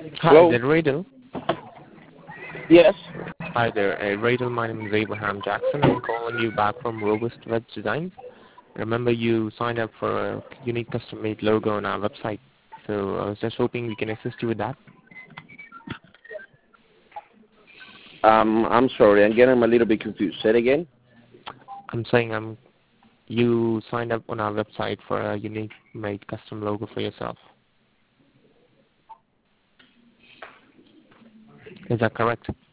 Hi, is Hello? it Radel? Yes. Hi there, Radel. My name is Abraham Jackson. I'm calling you back from Robust Web Designs. Remember, you signed up for a unique custom-made logo on our website. So I was just hoping we can assist you with that. I'm sorry. I'm getting a little bit confused. Say it again. I'm saying you signed up on our website for a unique made custom logo for yourself. Is that correct?